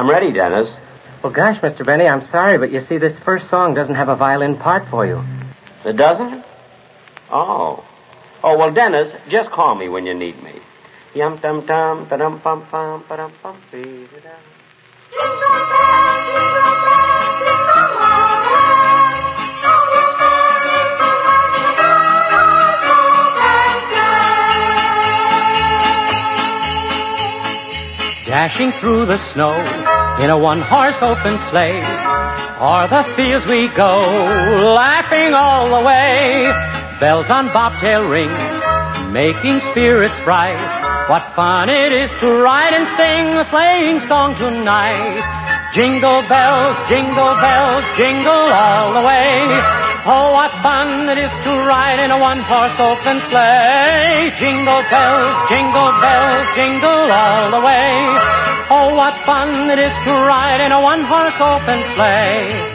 I'm ready, Dennis. Well, gosh, Mr. Benny, I'm sorry, but you see, this first song doesn't have a violin part for you. It doesn't? Oh. Oh, well, Dennis, just call me when you need me. Yum dum dum ba dum bum bum ba dum bum bee da. Dashing through the snow in a one-horse open sleigh, o'er the fields we go, laughing all the way. Bells on bobtail ring, making spirits bright. What fun it is to ride and sing a sleighing song tonight. Jingle bells, jingle all the way. Oh, what fun it is to ride in a one-horse open sleigh. Jingle bells, jingle all the way. Oh, what fun it is to ride in a one-horse open sleigh.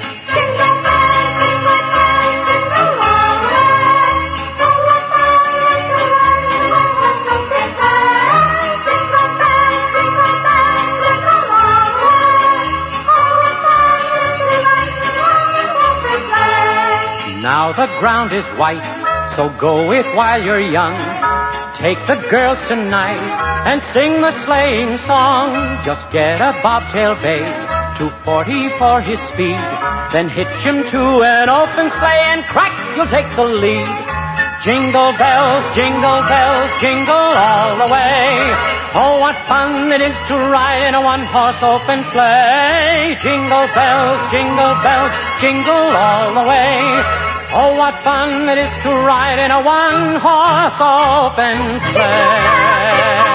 Now the ground is white, so go it while you're young. Take the girls tonight and sing the sleighing song. Just get a bobtail bay, 240 for his speed. Then hitch him to an open sleigh and crack, you'll take the lead. Jingle bells, jingle all the way. Oh, what fun it is to ride in a one-horse open sleigh. Jingle bells, jingle all the way. Oh, what fun it is to ride in a one-horse open sleigh.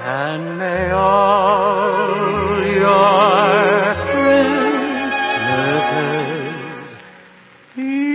And may all your Christmases be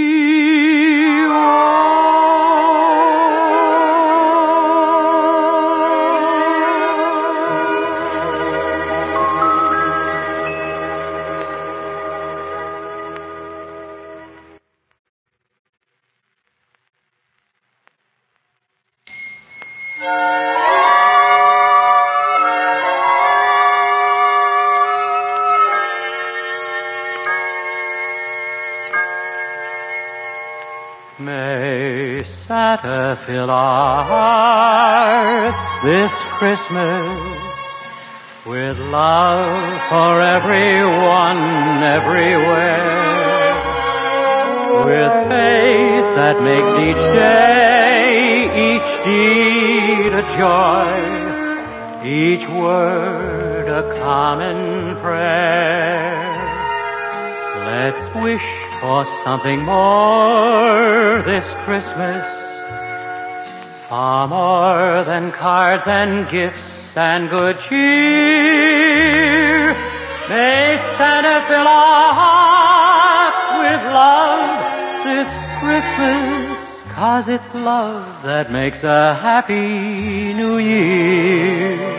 May Santa fill our hearts this Christmas with love for everyone, everywhere, with faith that makes each day, each deed a joy, each word a common prayer. Let's wish for something more this Christmas, far more than cards and gifts and good cheer. May Santa fill our hearts with love this Christmas, 'cause it's love that makes a happy new year.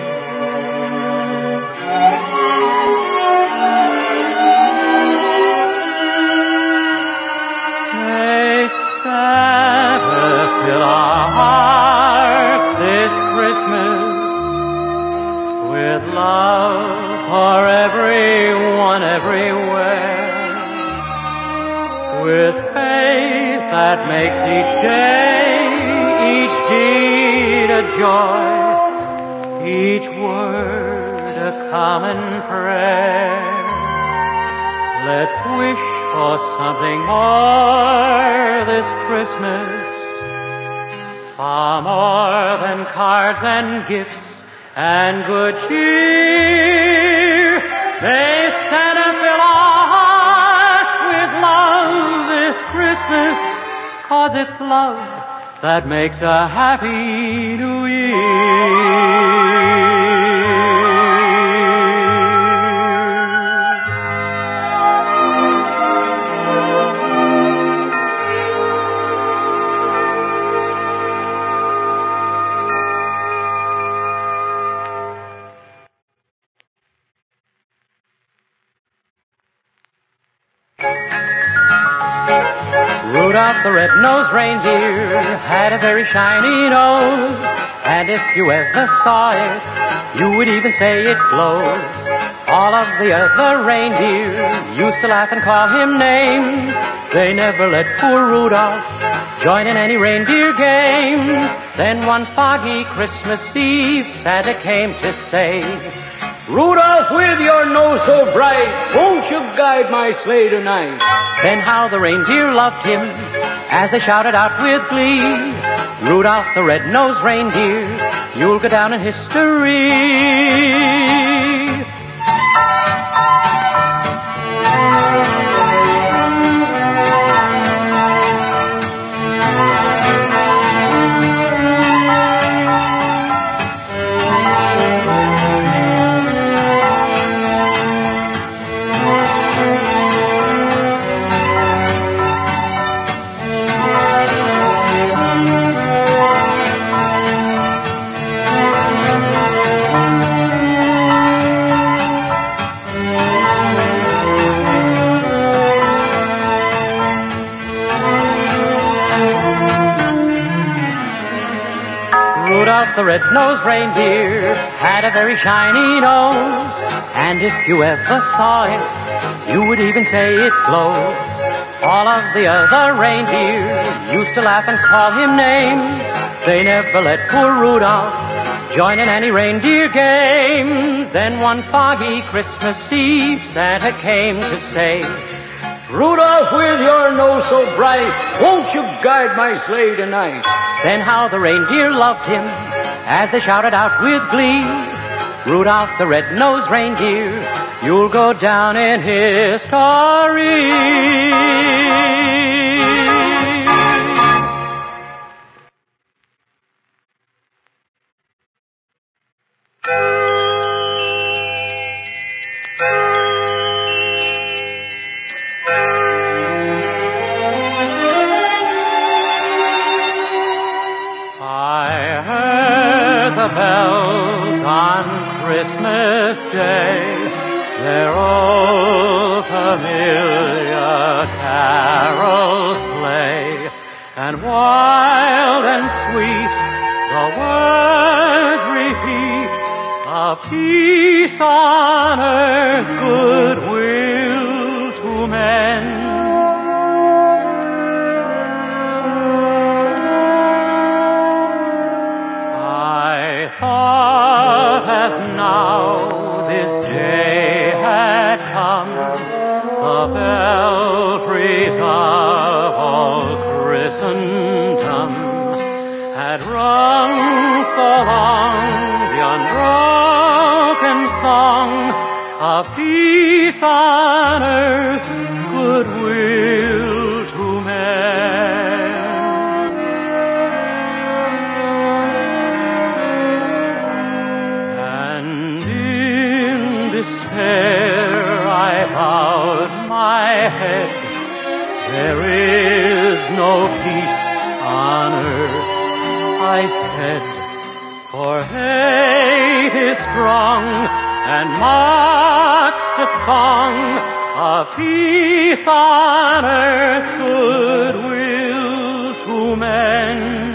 Santa fill our hearts this Christmas with love for everyone, everywhere, with faith that makes each day, each deed a joy, each word a common prayer. Let's wish for something more this Christmas, far more than cards and gifts and good cheer. May Santa fill our hearts with love this Christmas, 'cause it's love that makes a happy new year. Rudolph the red-nosed reindeer had a very shiny nose, and if you ever saw it, you would even say it glows. All of the other reindeer used to laugh and call him names. They never let poor Rudolph join in any reindeer games. Then one foggy Christmas Eve, Santa came to say, "Rudolph, with your nose so bright, won't you guide my sleigh tonight?" Then how the reindeer loved him as they shouted out with glee, "Rudolph the red-nosed reindeer, you'll go down in history." Rudolph the red-nosed reindeer had a very shiny nose, and if you ever saw it, you would even say it glows. All of the other reindeer used to laugh and call him names. They never let poor Rudolph join in any reindeer games. Then one foggy Christmas Eve, Santa came to say, "Rudolph, with your nose so bright, won't you guide my sleigh tonight?" Then how the reindeer loved him as they shouted out with glee, "Rudolph the red-nosed reindeer, you'll go down in history." Bells on Christmas Day, their old familiar carols play, and wild and sweet the words repeat of peace on earth, goodwill to men. Thought as now this day had come, the belfries of all Christendom had rung so long the unbroken song of peace on earth, goodwill to men. I bowed my head. There is no peace on earth, I said, for hate is strong and mocks the song of peace on earth, goodwill to men.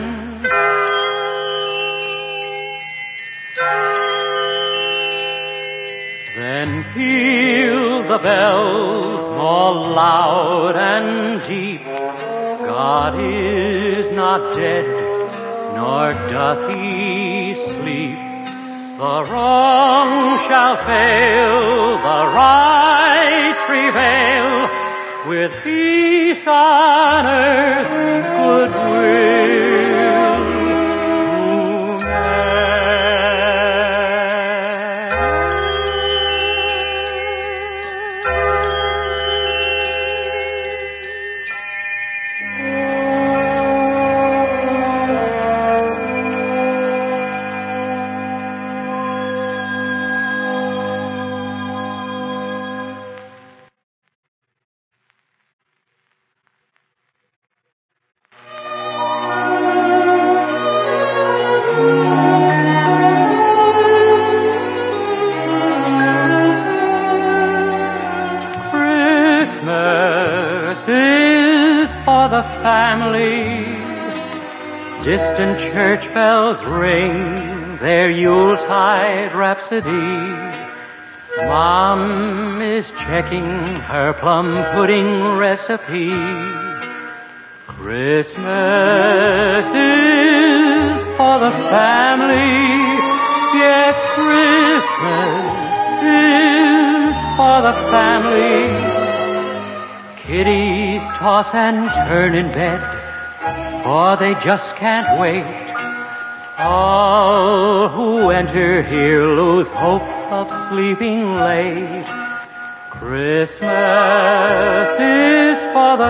Then peal the bells more loud and deep. God is not dead, nor doth he sleep. The wrong shall fail, the right prevail, with peace on earth, goodwill to men. Distant church bells ring their Yuletide rhapsody. Mom is checking her plum pudding recipe. Christmas is for the family. Yes, Christmas is for the family. Kiddies toss and turn in bed, for they just can't wait. All who enter here lose hope of sleeping late. Christmas is for the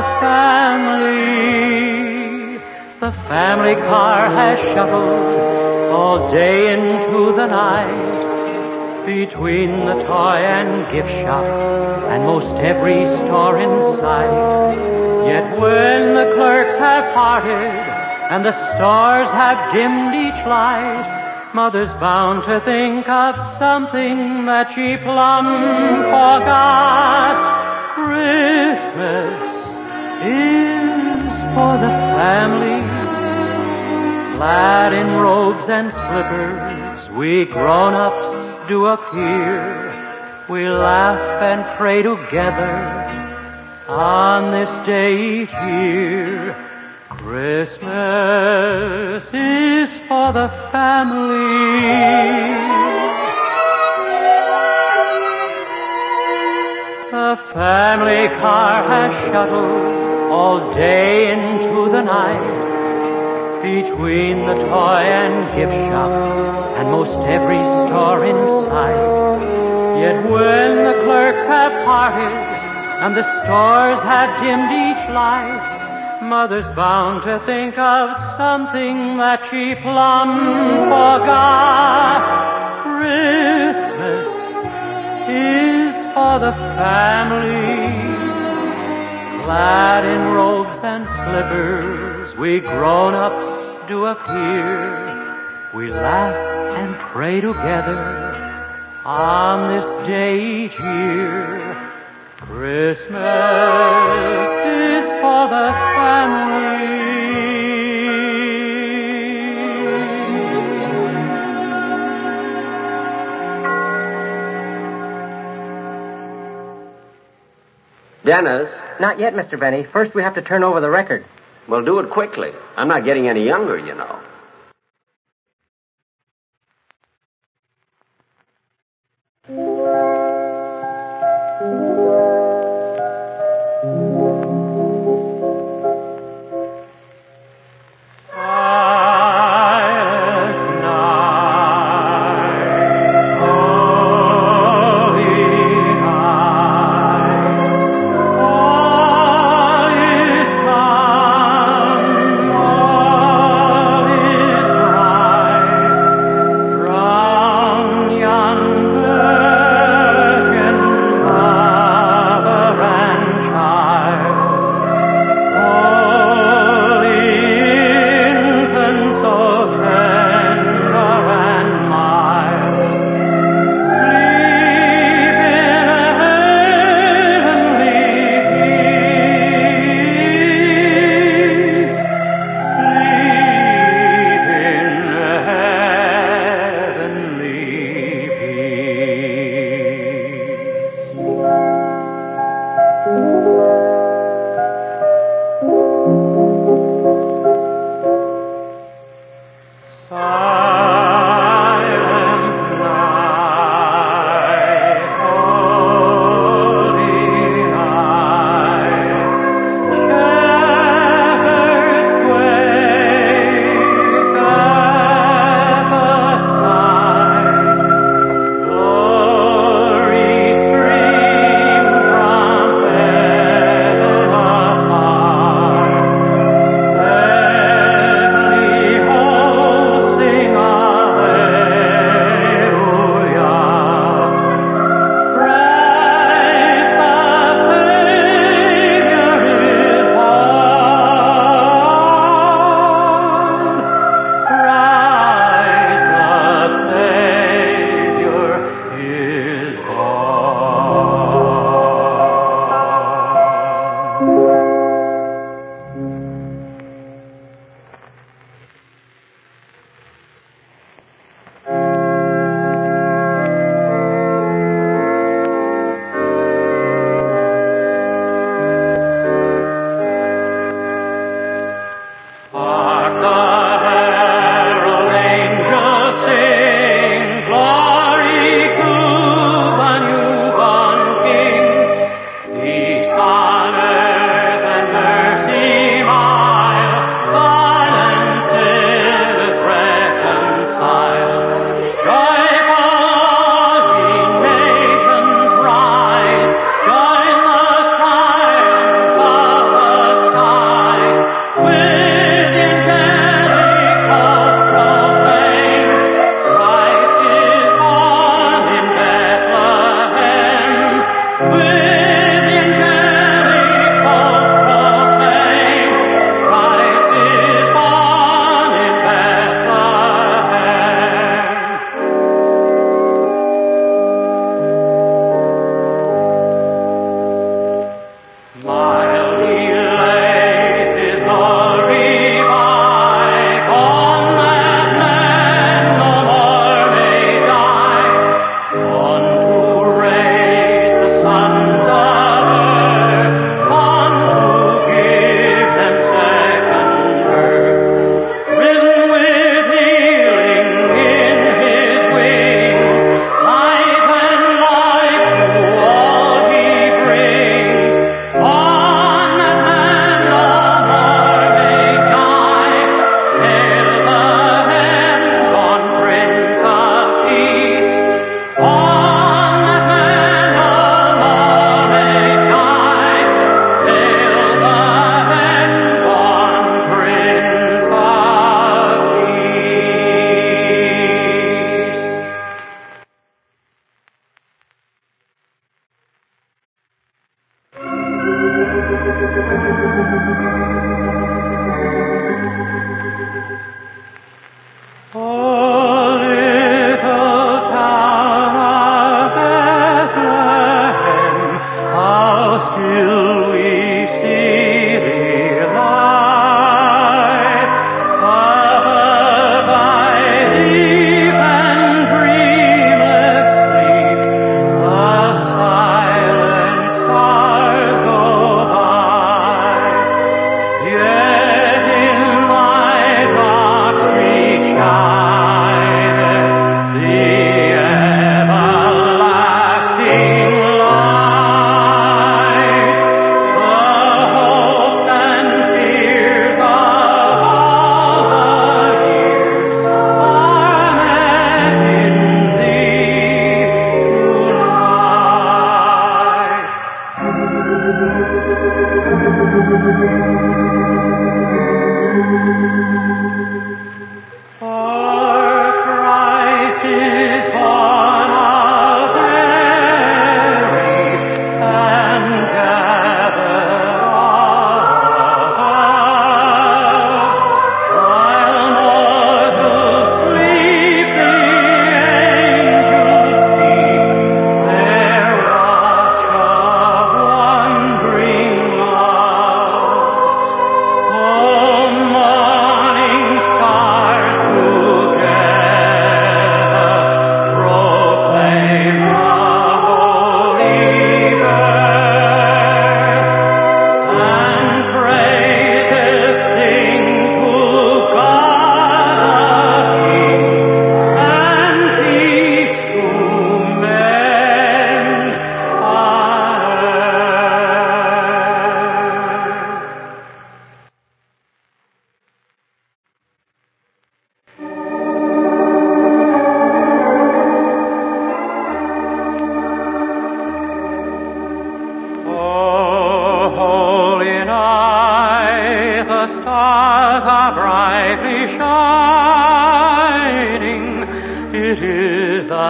family. The family car has shuttled all day into the night, between the toy and gift shop and most every store in sight. Yet when the clerks have parted and the stars have dimmed each light, Mother's bound to think of something that she plumb forgot. Christmas is for the family. Clad in robes and slippers, we grown-ups do appear. We laugh and pray together on this day each year. Christmas is for the family. The family car has shuttled all day into the night, between the toy and gift shop and most every store in sight. Yet when the clerks have parted and the stores have dimmed each light, Mother's bound to think of something that she plumb forgot. we grown-ups do appear. We laugh and pray together on this day each year. Christmas is for the family. Dennis? Not yet, Mr. Benny. First, we have to turn over the record. Well, do it quickly. I'm not getting any younger, you know.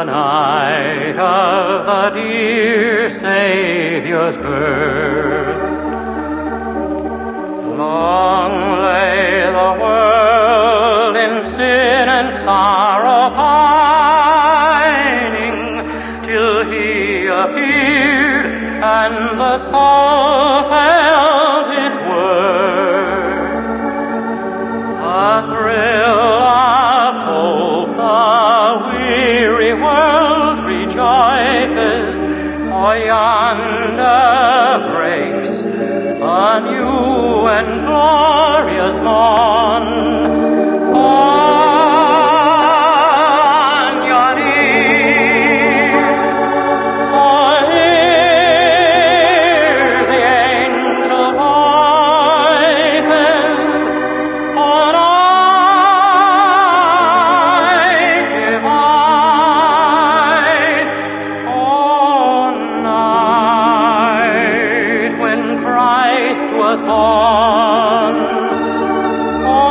night of the dear Savior's birth. Long lay the world in sin and sorrow pining, till he appeared and the soul felt its worth. A thrill of hope, the weary world rejoices, for yonder breaks a new and glorious morn. On your ears, for hear the angel voices, for night divine, oh night when Christ was born. Oh,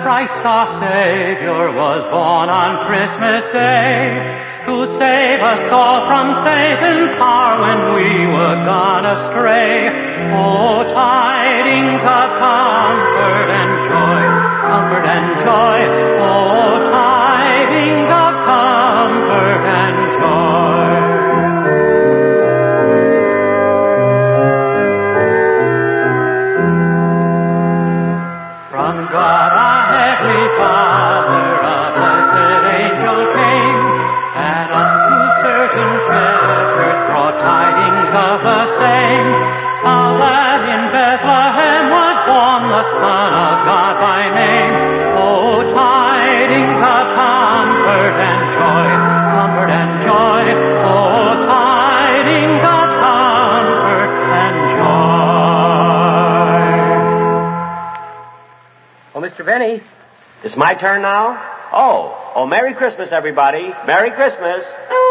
Christ our Savior was born on Christmas Day to save us all from Satan's power when we were gone astray. Oh, tidings of comfort and joy, comfort and joy. Oh, tidings of comfort and joy. From God our Heavenly Father, a blessed angel came, and unto certain shepherds brought tidings of the same, how that in Bethlehem was born the Son of God by name. Oh, tidings of comfort and joy, comfort and joy. Oh, tidings of comfort and joy. Oh, Mr. Benny. It's my turn now? Oh, Merry Christmas, everybody. Merry Christmas.